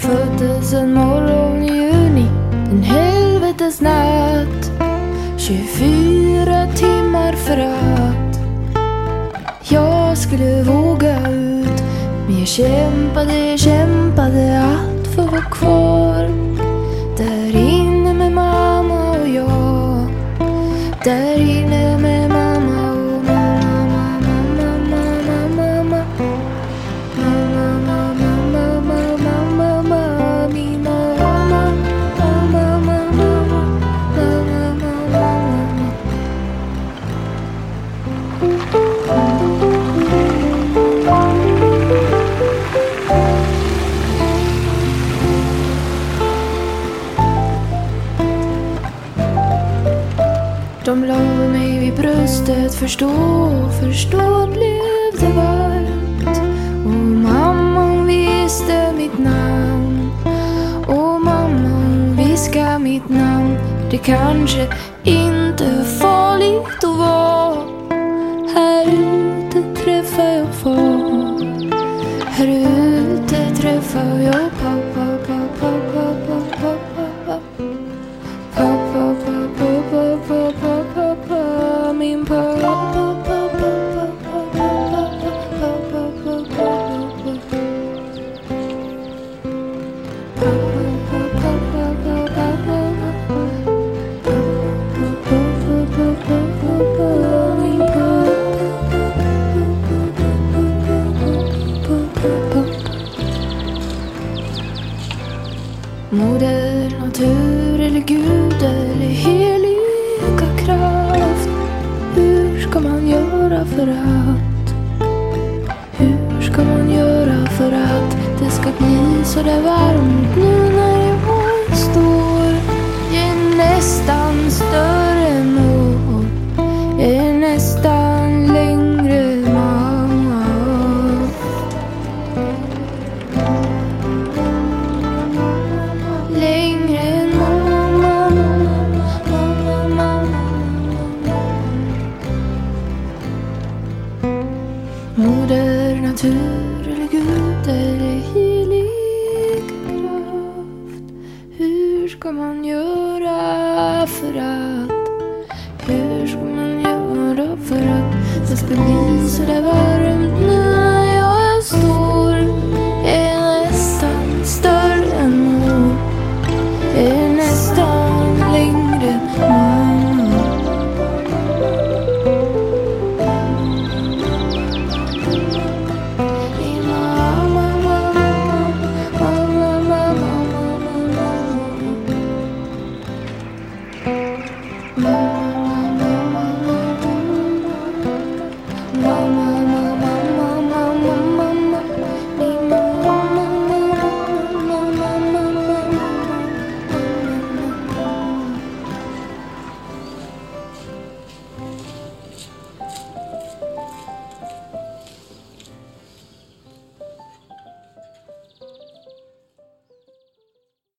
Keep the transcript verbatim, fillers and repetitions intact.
Föddes en morgon i juni, en helvetes natt, tjugofyra timmar för att jag skulle våga ut. Men jag kämpade, kämpade att få vara kvar där inne med mamma och jag. Där inne med mamma och mamma, mamma, mamma, mamma, mamma, mamma, mamma, mamma, mamma, min mamma, mamma, mamma, mamma, mamma. De la mig vid bröstet, förstå, förstå blev det varmt. Och mamman visste mitt namn, och mamman viskade mitt namn. Det kanske inte är farligt att vara här ute, träffar jag far. Här ute träffar jag pappa, pappa, pappa, pappa, pappa. Pappa, pappa, pappa, pappa, pappa, min pappa, pappa, pappa, pappa, pappa, pappa, pappa. Moder natur eller Gud eller heliga kraft, hur ska man göra för att Hur ska man göra för att det ska bli så där varmt nu när jag står? Jag är nästan större än år, jag är nästan längre mamma. Längre än mamma, mamma, mamma. Moder natur eller Gud eller helig kraft, hur ska man göra för att Hur ska man göra för att det ska bli så där varmt?